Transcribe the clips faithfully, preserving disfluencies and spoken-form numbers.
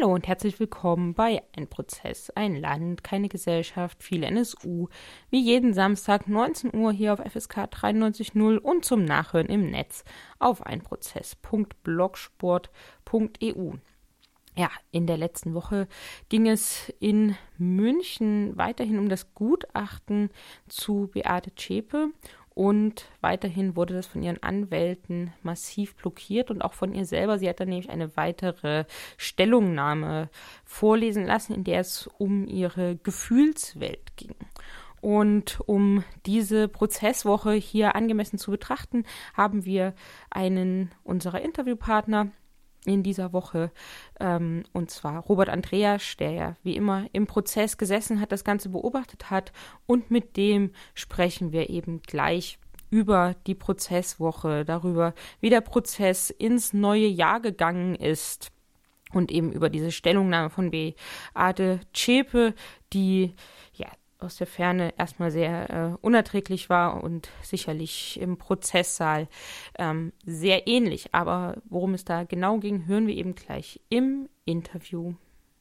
Hallo und herzlich willkommen bei Ein Prozess, ein Land, keine Gesellschaft, viel N S U. Wie jeden Samstag neunzehn Uhr hier auf F S K dreiundneunzig Komma null und zum Nachhören im Netz auf einprozess punkt blogsport punkt e u. Ja, in der letzten Woche ging es in München weiterhin um das Gutachten zu Beate Zschäpe. Und weiterhin wurde das von ihren Anwälten massiv blockiert und auch von ihr selber. Sie hat dann nämlich eine weitere Stellungnahme vorlesen lassen, in der es um ihre Gefühlswelt ging. Und um diese Prozesswoche hier angemessen zu betrachten, haben wir einen unserer Interviewpartner in dieser Woche, ähm, und zwar Robert Andreasch, der ja wie immer im Prozess gesessen hat, das Ganze beobachtet hat, und mit dem sprechen wir eben gleich über die Prozesswoche, darüber, wie der Prozess ins neue Jahr gegangen ist und eben über diese Stellungnahme von Beate Zschäpe, die ja aus der Ferne erstmal sehr äh, unerträglich war und sicherlich im Prozesssaal ähm, sehr ähnlich. Aber worum es da genau ging, hören wir eben gleich im Interview.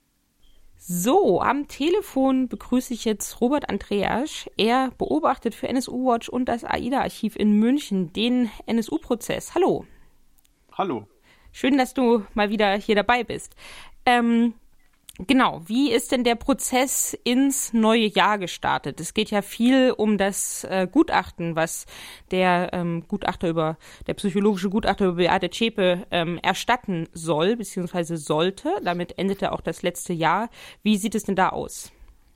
So, am Telefon begrüße ich jetzt Robert Andreasch. Er beobachtet für N S U Watch und das AIDA-Archiv in München den N S U-Prozess. Hallo. Hallo. Schön, dass du mal wieder hier dabei bist. Ähm, Genau, wie ist denn der Prozess ins neue Jahr gestartet? Es geht ja viel um das äh, Gutachten, was der ähm, Gutachter über, der psychologische Gutachter über Beate Zschäpe ähm, erstatten soll, beziehungsweise sollte. Damit endete auch das letzte Jahr. Wie sieht es denn da aus?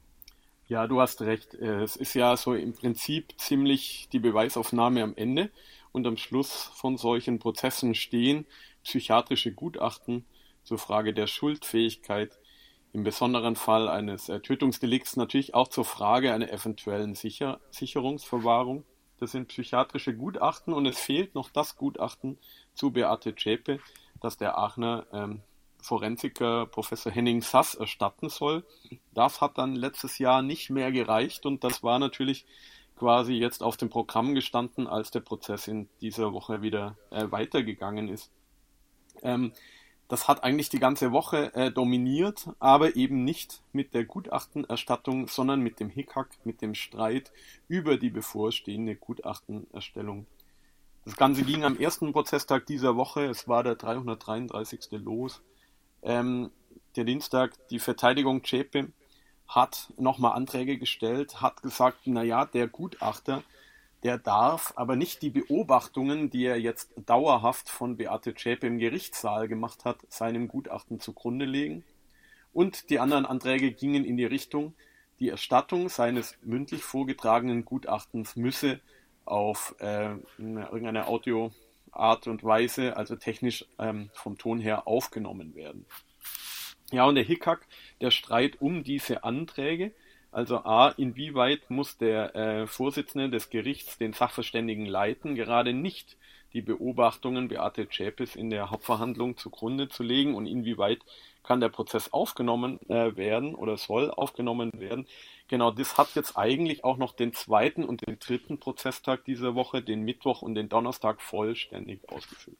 Ja, du hast recht. Es ist ja so im Prinzip ziemlich die Beweisaufnahme am Ende, und am Schluss von solchen Prozessen stehen psychiatrische Gutachten zur Frage der Schuldfähigkeit, im besonderen Fall eines äh, Tötungsdelikts natürlich auch zur Frage einer eventuellen Sicher- Sicherungsverwahrung. Das sind psychiatrische Gutachten, und es fehlt noch das Gutachten zu Beate Zschäpe, das der Aachener ähm, Forensiker Professor Henning Sass erstatten soll. Das hat dann letztes Jahr nicht mehr gereicht, und das war natürlich quasi jetzt auf dem Programm gestanden, als der Prozess in dieser Woche wieder äh, weitergegangen ist. Ähm, Das hat eigentlich die ganze Woche äh, dominiert, aber eben nicht mit der Gutachtenerstattung, sondern mit dem Hickhack, mit dem Streit über die bevorstehende Gutachtenerstellung. Das Ganze ging am ersten Prozesstag dieser Woche, es war der dreihundertdreiunddreißigste los. Ähm, der Dienstag, die Verteidigung Zschäpe hat nochmal Anträge gestellt, hat gesagt, naja, der Gutachter, der darf aber nicht die Beobachtungen, die er jetzt dauerhaft von Beate Zschäpe im Gerichtssaal gemacht hat, seinem Gutachten zugrunde legen. Und die anderen Anträge gingen in die Richtung, die Erstattung seines mündlich vorgetragenen Gutachtens müsse auf äh, irgendeine Audioart und Weise, also technisch ähm, vom Ton her, aufgenommen werden. Ja, und der Hickhack, der Streit um diese Anträge, also a, inwieweit muss der äh, Vorsitzende des Gerichts den Sachverständigen leiten, gerade nicht die Beobachtungen Beate Zschäpes in der Hauptverhandlung zugrunde zu legen, und inwieweit kann der Prozess aufgenommen äh, werden oder soll aufgenommen werden. Genau, das hat jetzt eigentlich auch noch den zweiten und den dritten Prozesstag dieser Woche, den Mittwoch und den Donnerstag, vollständig ausgefüllt.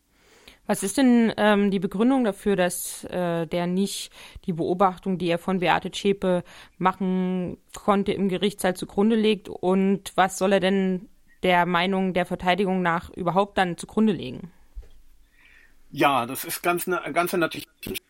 Was ist denn ähm, die Begründung dafür, dass äh, der nicht die Beobachtung, die er von Beate Zschäpe machen konnte, im Gerichtssaal zugrunde legt? Und was soll er denn der Meinung der Verteidigung nach überhaupt dann zugrunde legen? Ja, das ist ganz, ganz natürlich,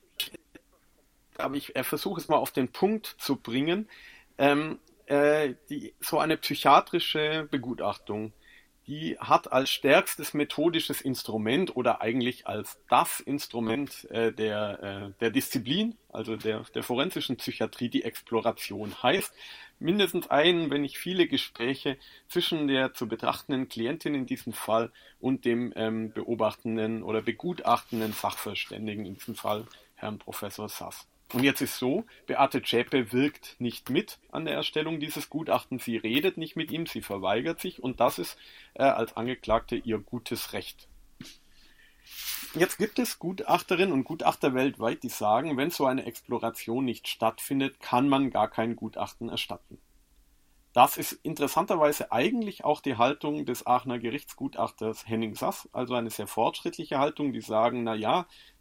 aber ich äh, versuche es mal auf den Punkt zu bringen. Ähm, äh, die, so eine psychiatrische Begutachtung, die hat als stärkstes methodisches Instrument oder eigentlich als das Instrument äh, der, äh, der Disziplin, also der, der forensischen Psychiatrie, die Exploration. Heißt, mindestens ein, wenn nicht viele Gespräche zwischen der zu betrachtenden Klientin in diesem Fall und dem ähm, beobachtenden oder begutachtenden Sachverständigen, in diesem Fall Herrn Professor Sass. Und jetzt ist so, Beate Zschäpe wirkt nicht mit an der Erstellung dieses Gutachtens, sie redet nicht mit ihm, sie verweigert sich, und das ist äh, als Angeklagte ihr gutes Recht. Jetzt gibt es Gutachterinnen und Gutachter weltweit, die sagen, wenn so eine Exploration nicht stattfindet, kann man gar kein Gutachten erstatten. Das ist interessanterweise eigentlich auch die Haltung des Aachener Gerichtsgutachters Henning Sass, also eine sehr fortschrittliche Haltung, die sagen, na ja,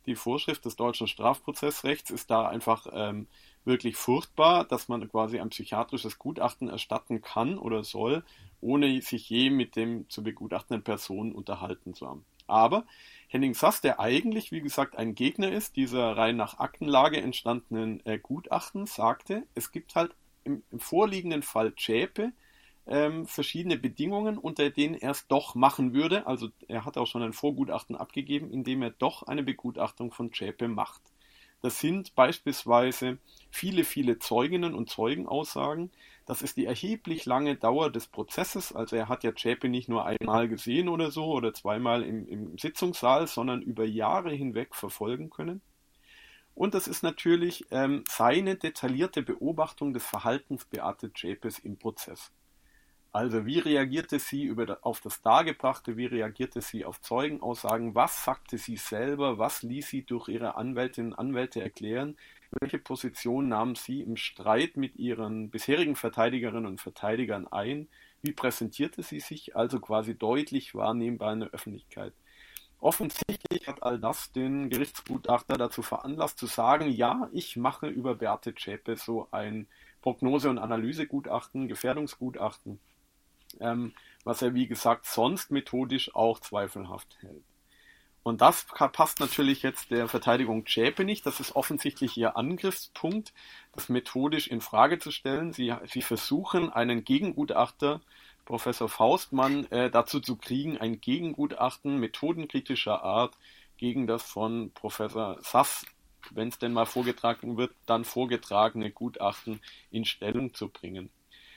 die Vorschrift des deutschen Strafprozessrechts ist da einfach ähm, wirklich furchtbar, dass man quasi ein psychiatrisches Gutachten erstatten kann oder soll, ohne sich je mit dem zu begutachtenden Person unterhalten zu haben. Aber Henning Sass, der eigentlich, wie gesagt, ein Gegner ist dieser rein nach Aktenlage entstandenen äh, Gutachten, sagte, es gibt halt im, im vorliegenden Fall Zschäpe ähm, verschiedene Bedingungen, unter denen er es doch machen würde. Also er hat auch schon ein Vorgutachten abgegeben, in dem er doch eine Begutachtung von Zschäpe macht. Das sind beispielsweise viele, viele Zeuginnen und Zeugenaussagen. Das ist die erheblich lange Dauer des Prozesses. Also er hat ja Zschäpe nicht nur einmal gesehen oder so oder zweimal im, im Sitzungssaal, sondern über Jahre hinweg verfolgen können. Und das ist natürlich ähm, seine detaillierte Beobachtung des Verhaltens Beate Zschäpes im Prozess. Also wie reagierte sie über, auf das Dargebrachte, wie reagierte sie auf Zeugenaussagen, was sagte sie selber, was ließ sie durch ihre Anwältinnen und Anwälte erklären, welche Position nahm sie im Streit mit ihren bisherigen Verteidigerinnen und Verteidigern ein, wie präsentierte sie sich, also quasi deutlich wahrnehmbar in der Öffentlichkeit. Offensichtlich hat all das den Gerichtsgutachter dazu veranlasst zu sagen, ja, ich mache über Beate Zschäpe so ein Prognose- und Analysegutachten, Gefährdungsgutachten, ähm, was er wie gesagt sonst methodisch auch zweifelhaft hält. Und das passt natürlich jetzt der Verteidigung Zschäpe nicht. Das ist offensichtlich ihr Angriffspunkt, das methodisch in Frage zu stellen. Sie, sie versuchen, einen Gegengutachter, Professor Faustmann, äh, dazu zu kriegen, ein Gegengutachten methodenkritischer Art gegen das von Professor Sass, wenn es denn mal vorgetragen wird, dann vorgetragene Gutachten in Stellung zu bringen.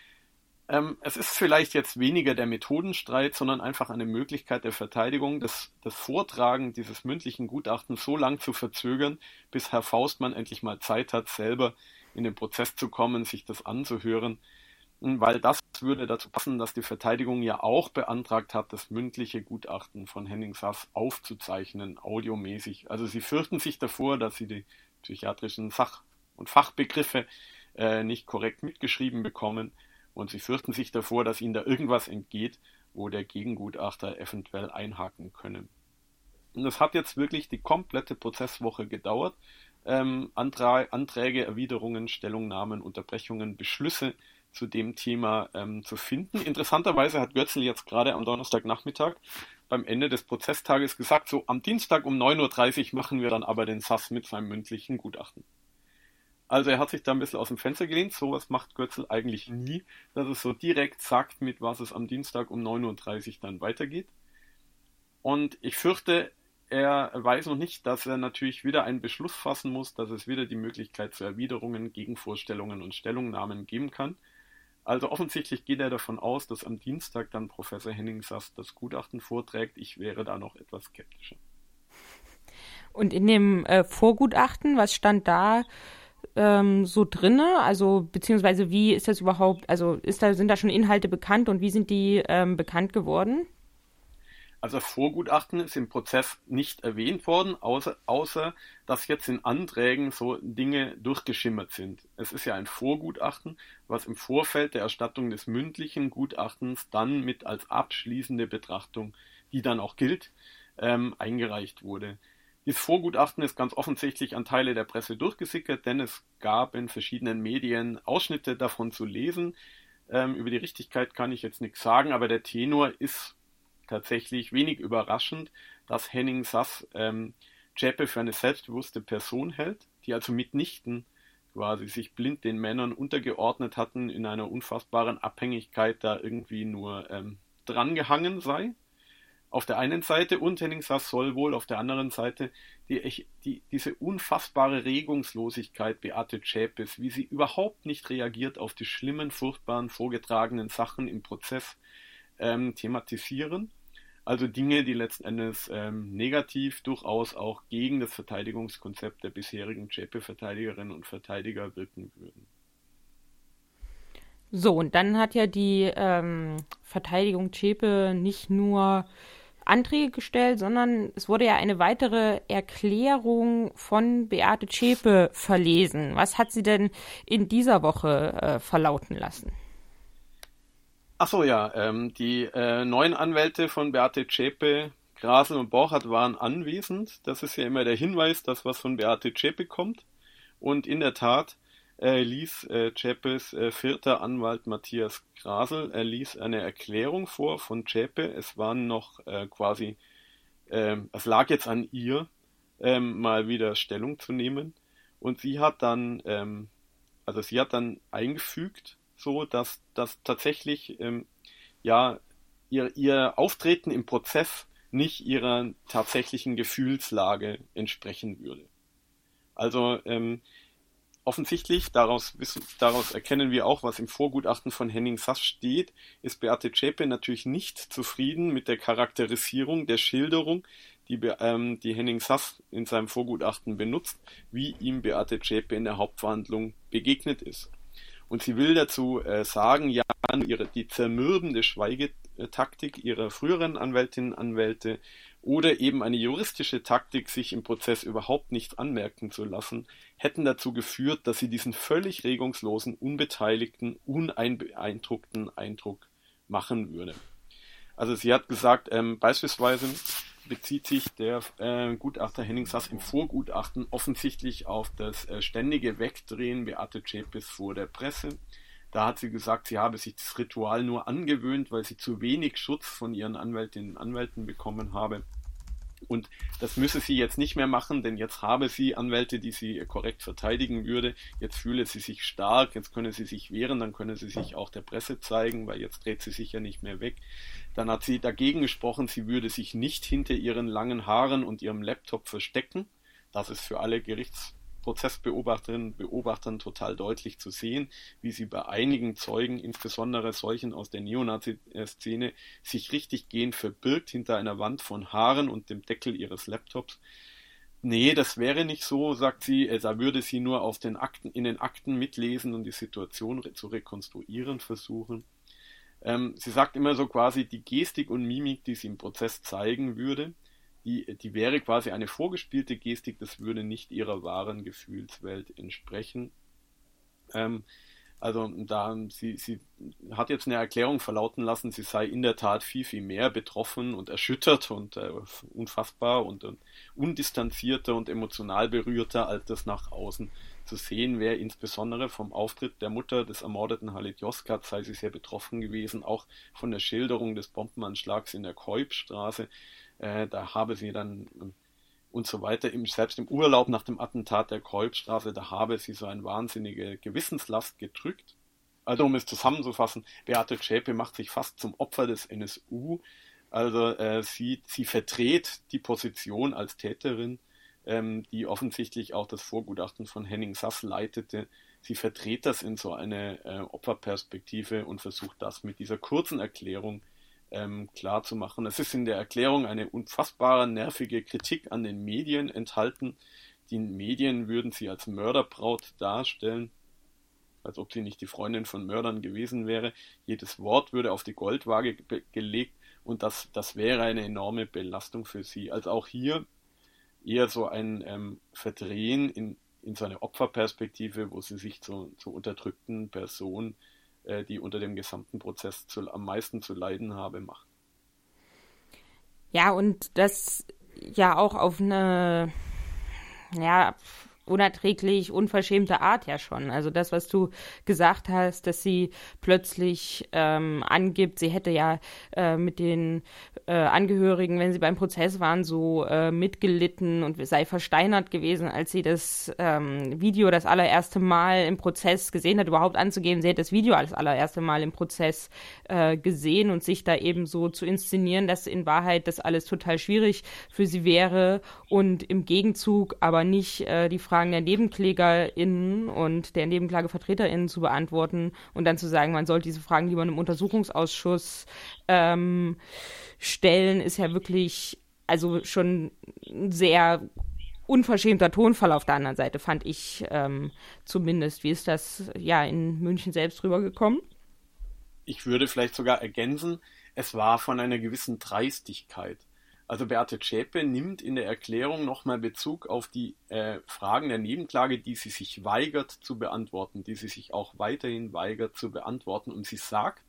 Ähm, es ist vielleicht jetzt weniger der Methodenstreit, sondern einfach eine Möglichkeit der Verteidigung, das, das Vortragen dieses mündlichen Gutachtens so lang zu verzögern, bis Herr Faustmann endlich mal Zeit hat, selber in den Prozess zu kommen, sich das anzuhören, weil das würde dazu passen, dass die Verteidigung ja auch beantragt hat, das mündliche Gutachten von Henning Sass aufzuzeichnen, audiomäßig. Also sie fürchten sich davor, dass sie die psychiatrischen Sach- und Fachbegriffe äh, nicht korrekt mitgeschrieben bekommen. Und sie fürchten sich davor, dass ihnen da irgendwas entgeht, wo der Gegengutachter eventuell einhaken könne. Und das hat jetzt wirklich die komplette Prozesswoche gedauert. Ähm, Antra- Anträge, Erwiderungen, Stellungnahmen, Unterbrechungen, Beschlüsse zu dem Thema ähm, zu finden. Interessanterweise hat Götzl jetzt gerade am Donnerstagnachmittag beim Ende des Prozesstages gesagt, so am Dienstag um neun Uhr dreißig machen wir dann aber den Sass mit seinem mündlichen Gutachten. Also er hat sich da ein bisschen aus dem Fenster gelehnt, sowas macht Götzl eigentlich nie, dass es so direkt sagt, mit was es am Dienstag um neun Uhr dreißig dann weitergeht. Und ich fürchte, er weiß noch nicht, dass er natürlich wieder einen Beschluss fassen muss, dass es wieder die Möglichkeit zu Erwiderungen, Gegenvorstellungen und Stellungnahmen geben kann. Also offensichtlich geht er davon aus, dass am Dienstag dann Professor Henning Sass das Gutachten vorträgt. Ich wäre da noch etwas skeptischer. Und in dem äh, Vorgutachten, was stand da ähm, so drinne? Also beziehungsweise wie ist das überhaupt, also ist da, sind da schon Inhalte bekannt und wie sind die ähm, bekannt geworden? Also Vorgutachten ist im Prozess nicht erwähnt worden, außer, außer dass jetzt in Anträgen so Dinge durchgeschimmert sind. Es ist ja ein Vorgutachten, was im Vorfeld der Erstattung des mündlichen Gutachtens dann mit als abschließende Betrachtung, die dann auch gilt, ähm, eingereicht wurde. Dieses Vorgutachten ist ganz offensichtlich an Teile der Presse durchgesickert, denn es gab in verschiedenen Medien Ausschnitte davon zu lesen. Ähm, über die Richtigkeit kann ich jetzt nichts sagen, aber der Tenor ist tatsächlich wenig überraschend, dass Henning Sass ähm, Zschäpe für eine selbstbewusste Person hält, die also mitnichten quasi sich blind den Männern untergeordnet hatten, in einer unfassbaren Abhängigkeit da irgendwie nur ähm, drangehangen sei. Auf der einen Seite, und Henning Sass soll wohl auf der anderen Seite die, die, diese unfassbare Regungslosigkeit Beate Zschäpes, wie sie überhaupt nicht reagiert auf die schlimmen, furchtbaren, vorgetragenen Sachen im Prozess, ähm, thematisieren. Also Dinge, die letzten Endes ähm, negativ durchaus auch gegen das Verteidigungskonzept der bisherigen Zschäpe-Verteidigerinnen und Verteidiger wirken würden. So, und dann hat ja die ähm, Verteidigung Zschäpe nicht nur Anträge gestellt, sondern es wurde ja eine weitere Erklärung von Beate Zschäpe verlesen. Was hat sie denn in dieser Woche äh, verlauten lassen? Ach so, ja, ähm, die äh, neuen Anwälte von Beate Zschäpe, Grasel und Borchardt waren anwesend. Das ist ja immer der Hinweis, dass was von Beate Zschäpe kommt. Und in der Tat äh, ließ äh, Zschäpes äh, vierter Anwalt Matthias Grasel, er ließ eine Erklärung vor von Zschäpe. Es waren noch äh, quasi, äh, es lag jetzt an ihr, ähm, mal wieder Stellung zu nehmen. Und sie hat dann, ähm, also sie hat dann eingefügt, so dass das tatsächlich ähm, ja ihr, ihr Auftreten im Prozess nicht ihrer tatsächlichen Gefühlslage entsprechen würde. Also ähm, offensichtlich, daraus, wissen, daraus erkennen wir auch, was im Vorgutachten von Henning Sass steht, ist Beate Zschäpe natürlich nicht zufrieden mit der Charakterisierung, der Schilderung, die, ähm, die Henning Sass in seinem Vorgutachten benutzt, wie ihm Beate Zschäpe in der Hauptverhandlung begegnet ist. Und sie will dazu äh, sagen, ja, ihre, die zermürbende Schweigetaktik ihrer früheren Anwältinnen und Anwälte oder eben eine juristische Taktik, sich im Prozess überhaupt nichts anmerken zu lassen, hätten dazu geführt, dass sie diesen völlig regungslosen, unbeteiligten, unbeeindruckten Eindruck machen würde. Also sie hat gesagt, ähm, beispielsweise bezieht sich der äh, Gutachter Henning Sass im Vorgutachten offensichtlich auf das äh, ständige Wegdrehen Beate Zschäpes vor der Presse. Da hat sie gesagt, sie habe sich das Ritual nur angewöhnt, weil sie zu wenig Schutz von ihren Anwältinnen und Anwälten bekommen habe. Und das müsse sie jetzt nicht mehr machen, denn jetzt habe sie Anwälte, die sie korrekt verteidigen würde. Jetzt fühle sie sich stark, jetzt könne sie sich wehren, dann könne sie sich auch der Presse zeigen, weil jetzt dreht sie sich ja nicht mehr weg. Dann hat sie dagegen gesprochen, sie würde sich nicht hinter ihren langen Haaren und ihrem Laptop verstecken. Das ist für alle Gerichtsprozessbeobachterinnen und Beobachtern total deutlich zu sehen, wie sie bei einigen Zeugen, insbesondere solchen aus der Neonazi-Szene, sich richtig gehend verbirgt hinter einer Wand von Haaren und dem Deckel ihres Laptops. Nee, das wäre nicht so, sagt sie, da würde sie nur auf den Akten, in den Akten mitlesen und die Situation re- zu rekonstruieren versuchen. Ähm, sie sagt immer so quasi, die Gestik und Mimik, die sie im Prozess zeigen würde, die, die wäre quasi eine vorgespielte Gestik, das würde nicht ihrer wahren Gefühlswelt entsprechen. Ähm, also da sie, sie hat jetzt eine Erklärung verlauten lassen, sie sei in der Tat viel, viel mehr betroffen und erschüttert und äh, unfassbar und, und undistanzierter und emotional berührter, als das nach außen zu sehen wäre. Insbesondere vom Auftritt der Mutter des ermordeten Halit Yozgat sei sie sehr betroffen gewesen, auch von der Schilderung des Bombenanschlags in der Keupstraße. Äh, da habe sie dann und so weiter, im, selbst im Urlaub nach dem Attentat der Keupstraße, da habe sie so eine wahnsinnige Gewissenslast gedrückt. Also um es zusammenzufassen, Beate Zschäpe macht sich fast zum Opfer des N S U. Also äh, sie, sie verdreht die Position als Täterin, ähm, die offensichtlich auch das Vorgutachten von Henning Sass leitete. Sie verdreht das in so eine äh, Opferperspektive und versucht das mit dieser kurzen Erklärung ähm, klar zu machen. Es ist in der Erklärung eine unfassbare, nervige Kritik an den Medien enthalten. Die Medien würden sie als Mörderbraut darstellen, als ob sie nicht die Freundin von Mördern gewesen wäre. Jedes Wort würde auf die Goldwaage ge- gelegt und das, das wäre eine enorme Belastung für sie. Also auch hier eher so ein ähm, Verdrehen in, in so eine Opferperspektive, wo sie sich zu, zu unterdrückten Personen, äh, die unter dem gesamten Prozess zu, am meisten zu leiden habe, macht. Ja, und das ja auch auf eine, ja, unerträglich, unverschämte Art ja schon. Also das, was du gesagt hast, dass sie plötzlich ähm, angibt, sie hätte ja äh, mit den äh, Angehörigen, wenn sie beim Prozess waren, so äh, mitgelitten und sei versteinert gewesen, als sie das ähm, Video das allererste Mal im Prozess gesehen hat, überhaupt anzugeben, sie hätte das Video das allererste Mal im Prozess äh, gesehen und sich da eben so zu inszenieren, dass in Wahrheit das alles total schwierig für sie wäre und im Gegenzug aber nicht äh, die Fragen der NebenklägerInnen und der NebenklagevertreterInnen zu beantworten und dann zu sagen, man sollte diese Fragen lieber einem Untersuchungsausschuss ähm, stellen, ist ja wirklich also schon ein sehr unverschämter Tonfall auf der anderen Seite, fand ich ähm, zumindest. Wie ist das ja in München selbst rübergekommen? Ich würde vielleicht sogar ergänzen, es war von einer gewissen Dreistigkeit. Also Beate Zschäpe nimmt in der Erklärung nochmal Bezug auf die äh, Fragen der Nebenklage, die sie sich weigert zu beantworten, die sie sich auch weiterhin weigert zu beantworten. Und sie sagt,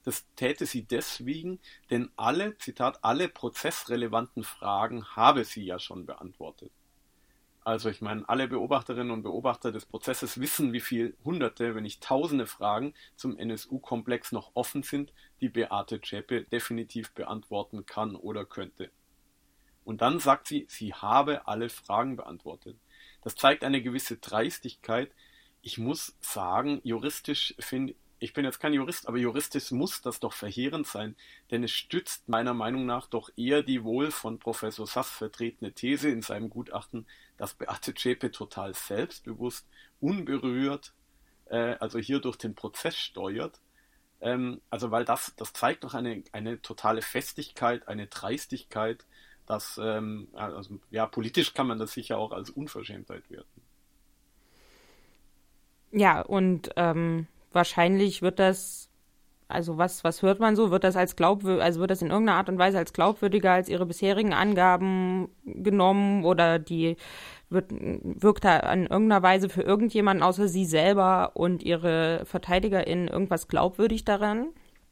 Das täte sie deswegen, denn alle, Zitat, alle prozessrelevanten Fragen habe sie ja schon beantwortet. Also ich meine, alle Beobachterinnen und Beobachter des Prozesses wissen, wie viele Hunderte, wenn nicht Tausende Fragen zum N S U-Komplex noch offen sind, die Beate Zschäpe definitiv beantworten kann oder könnte. Und dann sagt sie, sie habe alle Fragen beantwortet. Das zeigt eine gewisse Dreistigkeit. Ich muss sagen, juristisch finde ich bin jetzt kein Jurist, aber juristisch muss das doch verheerend sein, denn es stützt meiner Meinung nach doch eher die wohl von Professor Sass vertretene These in seinem Gutachten, dass Beate Zschäpe total selbstbewusst, unberührt, äh, also hier durch den Prozess steuert. Ähm, also weil das, das zeigt doch eine, eine totale Festigkeit, eine Dreistigkeit, dass, ähm, also, ja, politisch kann man das sicher auch als Unverschämtheit werten. Ja, und ähm, wahrscheinlich wird das, also was, was hört man so? Wird das als glaubwürdig, also wird das in irgendeiner Art und Weise als glaubwürdiger als ihre bisherigen Angaben genommen oder die wird, wirkt da in irgendeiner Weise für irgendjemanden außer sie selber und ihre VerteidigerInnen irgendwas glaubwürdig daran?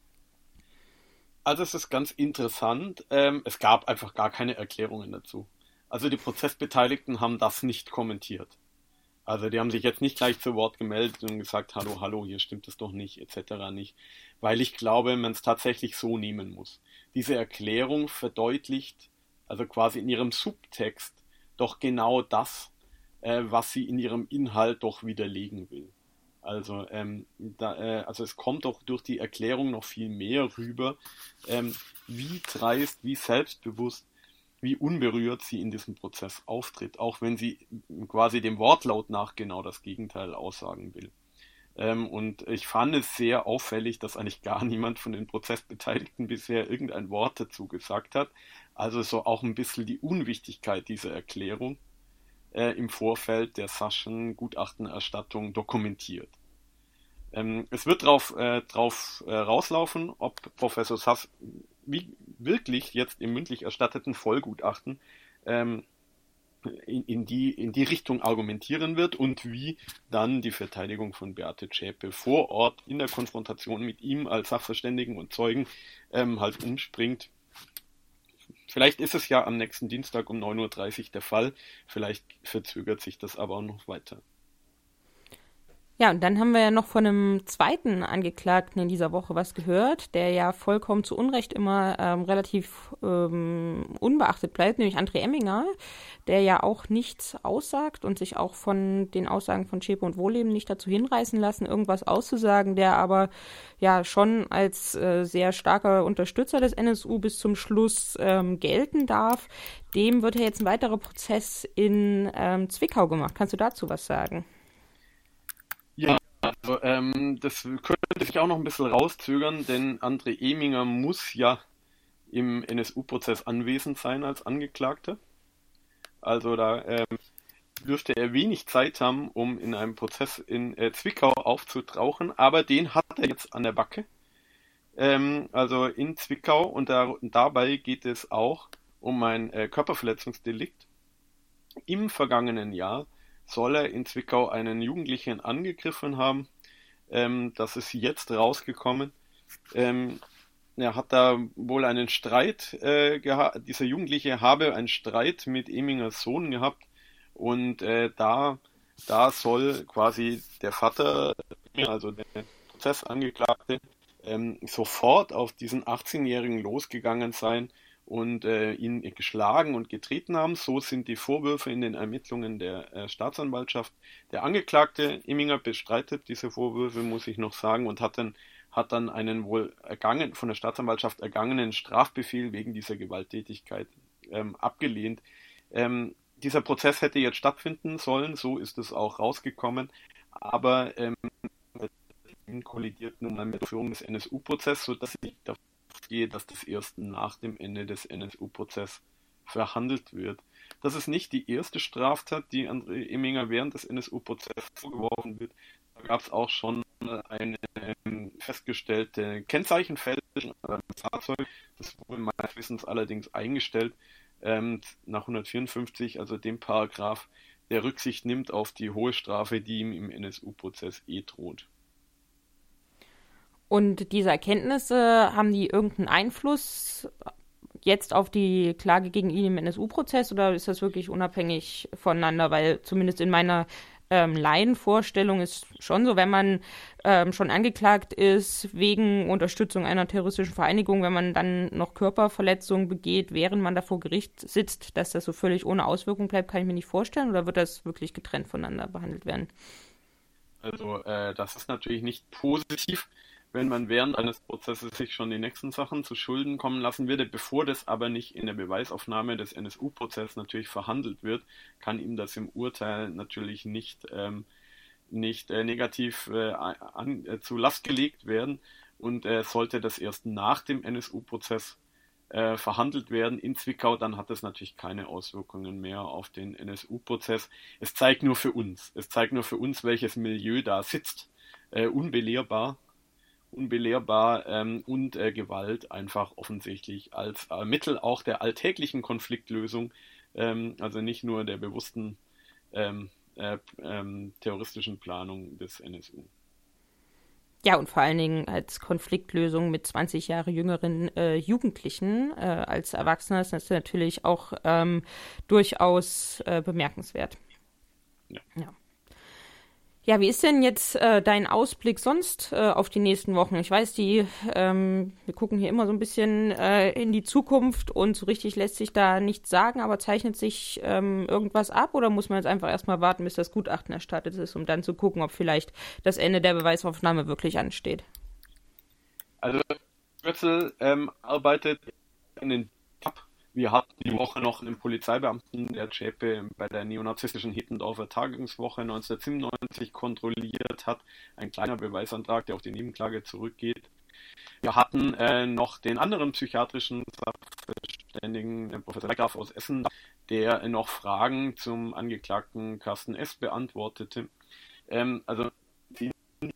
Also es ist ganz interessant. Ähm, es gab einfach gar keine Erklärungen dazu. Also die Prozessbeteiligten haben das nicht kommentiert. Also die haben sich jetzt nicht gleich zu Wort gemeldet und gesagt, hallo, hallo, hier stimmt es doch nicht, et cetera nicht, weil ich glaube, man es tatsächlich so nehmen muss. Diese Erklärung verdeutlicht, also quasi in ihrem Subtext, doch genau das, äh, was sie in ihrem Inhalt doch widerlegen will. Also, ähm, da, äh, also es kommt doch durch die Erklärung noch viel mehr rüber, ähm, wie dreist, wie selbstbewusst, wie unberührt sie in diesem Prozess auftritt, auch wenn sie quasi dem Wortlaut nach genau das Gegenteil aussagen will. Ähm, und ich fand es sehr auffällig, dass eigentlich gar niemand von den Prozessbeteiligten bisher irgendein Wort dazu gesagt hat. Also so auch ein bisschen die Unwichtigkeit dieser Erklärung äh, im Vorfeld der Saschen Gutachtenerstattung dokumentiert. Ähm, es wird drauf, äh, drauf äh, rauslaufen, ob Professor Sass wie wirklich jetzt im mündlich erstatteten Vollgutachten ähm, in, in, die, in die Richtung argumentieren wird und wie dann die Verteidigung von Beate Zschäpe vor Ort in der Konfrontation mit ihm als Sachverständigen und Zeugen ähm, halt umspringt. Vielleicht ist es ja am nächsten Dienstag um neun Uhr dreißig der Fall, vielleicht verzögert sich das aber auch noch weiter. Ja, und dann haben wir ja noch von einem zweiten Angeklagten in dieser Woche was gehört, der ja vollkommen zu Unrecht immer ähm, relativ ähm, unbeachtet bleibt, nämlich André Emminger, der ja auch nichts aussagt und sich auch von den Aussagen von Zschäpe und Wohlleben nicht dazu hinreißen lassen, irgendwas auszusagen, der aber ja schon als äh, sehr starker Unterstützer des N S U bis zum Schluss ähm, gelten darf. Dem wird ja jetzt ein weiterer Prozess in ähm, Zwickau gemacht. Kannst du dazu was sagen? Ja, also ähm, das könnte sich auch noch ein bisschen rauszögern, denn André Emminger muss ja im N S U-Prozess anwesend sein als Angeklagter. Also da ähm, dürfte er wenig Zeit haben, um in einem Prozess in äh, Zwickau aufzutauchen, aber den hat er jetzt an der Backe. Ähm, also in Zwickau und, da, und dabei geht es auch um ein äh, Körperverletzungsdelikt. Im vergangenen Jahr soll er in Zwickau einen Jugendlichen angegriffen haben. Ähm, das ist jetzt rausgekommen. Ähm, er hat da wohl einen Streit äh, gehabt. Dieser Jugendliche habe einen Streit mit Emmingers Sohn gehabt und äh, da, da soll quasi der Vater, also der Prozessangeklagte, ähm, sofort auf diesen achtzehnjährigen losgegangen sein und äh, ihn geschlagen und getreten haben. So sind die Vorwürfe in den Ermittlungen der äh, Staatsanwaltschaft. Der Angeklagte Emminger bestreitet diese Vorwürfe, muss ich noch sagen, und hat dann, hat dann einen wohl ergangen, von der Staatsanwaltschaft ergangenen Strafbefehl wegen dieser Gewalttätigkeit ähm, abgelehnt. Ähm, dieser Prozess hätte jetzt stattfinden sollen, so ist es auch rausgekommen, aber ähm, kollidiert nun mal mit der Führung des N S U-Prozesses, sodass ich davon gehe, dass das erst nach dem Ende des N S U-Prozesses verhandelt wird. Das ist nicht die erste Straftat, die André Emminger während des N S U-Prozesses vorgeworfen wird. Da gab es auch schon eine ähm, festgestellte Kennzeichenfälschung an einem Fahrzeug. Das wurde meines Wissens allerdings eingestellt ähm, nach hundertvierundfünfzig, also dem Paragraph, der Rücksicht nimmt auf die hohe Strafe, die ihm im N S U-Prozess eh droht. Und diese Erkenntnisse, haben die irgendeinen Einfluss jetzt auf die Klage gegen ihn im N S U-Prozess oder ist das wirklich unabhängig voneinander? Weil zumindest in meiner ähm, Laienvorstellung ist schon so, wenn man ähm, schon angeklagt ist wegen Unterstützung einer terroristischen Vereinigung, wenn man dann noch Körperverletzungen begeht, während man da vor Gericht sitzt, dass das so völlig ohne Auswirkung bleibt, kann ich mir nicht vorstellen. Oder wird das wirklich getrennt voneinander behandelt werden? Also äh, das ist natürlich nicht positiv, wenn man während eines Prozesses sich schon die nächsten Sachen zu Schulden kommen lassen würde. Bevor das aber nicht in der Beweisaufnahme des N S U-Prozesses natürlich verhandelt wird, kann ihm das im Urteil natürlich nicht, ähm, nicht äh, negativ äh, an, äh, zu Last gelegt werden. Und äh, sollte das erst nach dem N S U-Prozess äh, verhandelt werden in Zwickau, dann hat das natürlich keine Auswirkungen mehr auf den N S U-Prozess. Es zeigt nur für uns, es zeigt nur für uns, welches Milieu da sitzt, äh, unbelehrbar unbelehrbar ähm, und äh, Gewalt einfach offensichtlich als äh, Mittel auch der alltäglichen Konfliktlösung, ähm, also nicht nur der bewussten ähm, äh, ähm, terroristischen Planung des N S U. Ja, und vor allen Dingen als Konfliktlösung mit zwanzig Jahre jüngeren äh, Jugendlichen äh, als Erwachsener ist das natürlich auch ähm, durchaus äh, bemerkenswert. Ja. Ja. Ja, wie ist denn jetzt äh, dein Ausblick sonst äh, auf die nächsten Wochen? Ich weiß, die, ähm, wir gucken hier immer so ein bisschen äh, in die Zukunft und so richtig lässt sich da nichts sagen, aber zeichnet sich ähm, irgendwas ab oder muss man jetzt einfach erstmal warten, bis das Gutachten erstattet ist, um dann zu gucken, ob vielleicht das Ende der Beweisaufnahme wirklich ansteht? Also Götzl ähm, arbeitet in den Tab. Wir hatten die Woche noch einen Polizeibeamten, der Zschäpe bei der neonazistischen Hittendorfer Tagungswoche neunzehnhundertsiebenundneunzig kontrolliert hat. Ein kleiner Beweisantrag, der auf die Nebenklage zurückgeht. Wir hatten äh, noch den anderen psychiatrischen Sachverständigen, äh, Professor Leckgraf aus Essen, der äh, noch Fragen zum Angeklagten Carsten S. beantwortete. Ähm, also die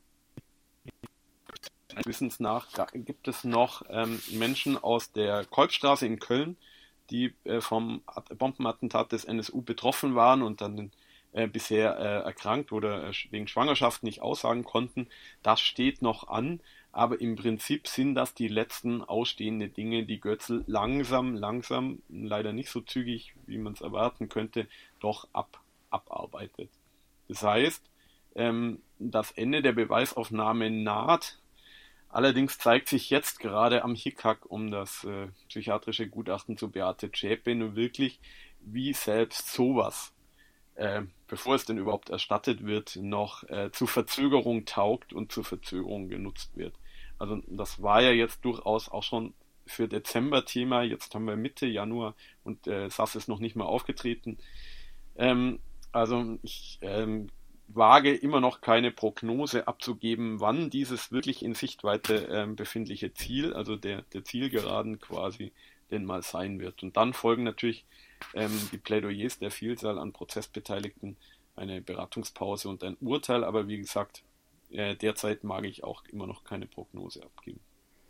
Wissens nach gibt es noch ähm, Menschen aus der Kolbstraße in Köln, die äh, vom Bombenattentat des N S U betroffen waren und dann äh, bisher äh, erkrankt oder äh, wegen Schwangerschaft nicht aussagen konnten. Das steht noch an, aber im Prinzip sind das die letzten ausstehenden Dinge, die Götzl langsam, langsam, leider nicht so zügig, wie man es erwarten könnte, doch ab, abarbeitet. Das heißt, ähm, das Ende der Beweisaufnahme naht. Allerdings zeigt sich jetzt gerade am Hickhack um das äh, psychiatrische Gutachten zu Beate Zschäpe nur wirklich, wie selbst sowas, äh, bevor es denn überhaupt erstattet wird, noch äh, zu Verzögerung taugt und zur Verzögerung genutzt wird. Also das war ja jetzt durchaus auch schon für Dezember Thema, jetzt haben wir Mitte Januar und äh, S A S ist noch nicht mal aufgetreten. Ähm, also ich ähm, wage immer noch keine Prognose abzugeben, wann dieses wirklich in Sichtweite ähm, befindliche Ziel, also der, der Zielgeraden quasi, denn mal sein wird. Und dann folgen natürlich ähm, die Plädoyers der Vielzahl an Prozessbeteiligten, eine Beratungspause und ein Urteil, aber wie gesagt, äh, derzeit mag ich auch immer noch keine Prognose abgeben.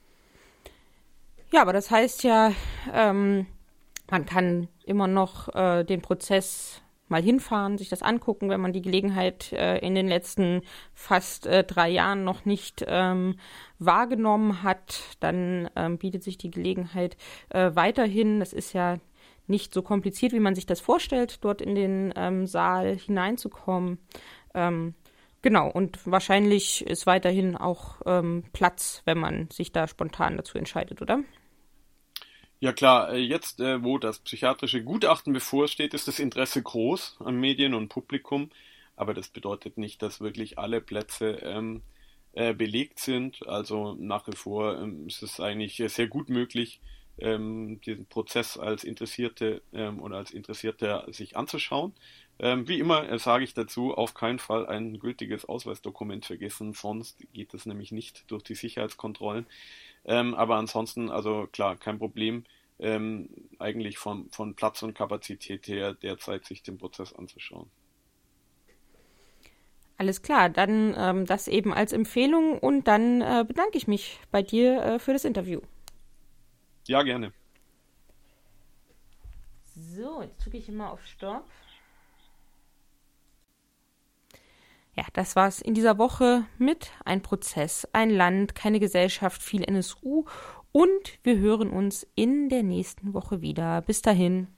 Ja, aber das heißt ja, ähm, man kann immer noch äh, den Prozess mal hinfahren, sich das angucken, wenn man die Gelegenheit äh, in den letzten fast äh, drei Jahren noch nicht ähm, wahrgenommen hat, dann ähm, bietet sich die Gelegenheit äh, weiterhin. Das ist ja nicht so kompliziert, wie man sich das vorstellt, dort in den ähm, Saal hineinzukommen. Ähm, genau, und wahrscheinlich ist weiterhin auch ähm, Platz, wenn man sich da spontan dazu entscheidet, oder? Ja klar, äh, jetzt, äh, wo das psychiatrische Gutachten bevorsteht, ist das Interesse groß an Medien und Publikum, aber das bedeutet nicht, dass wirklich alle Plätze ähm, äh, belegt sind. Also nach wie vor ähm, ist es eigentlich äh, sehr gut möglich, ähm, diesen Prozess als Interessierte ähm, oder als Interessierter sich anzuschauen. Ähm, wie immer äh, sage ich dazu, auf keinen Fall ein gültiges Ausweisdokument vergessen, sonst geht es nämlich nicht durch die Sicherheitskontrollen. Ähm, aber ansonsten, also klar, kein Problem, ähm, eigentlich von, von Platz und Kapazität her derzeit sich den Prozess anzuschauen. Alles klar, dann ähm, das eben als Empfehlung und dann äh, bedanke ich mich bei dir äh, für das Interview. Ja, gerne. So, jetzt drücke ich immer auf Stopp. Ja, das war's in dieser Woche mit Ein Prozess, ein Land, keine Gesellschaft, viel N S U und wir hören uns in der nächsten Woche wieder. Bis dahin.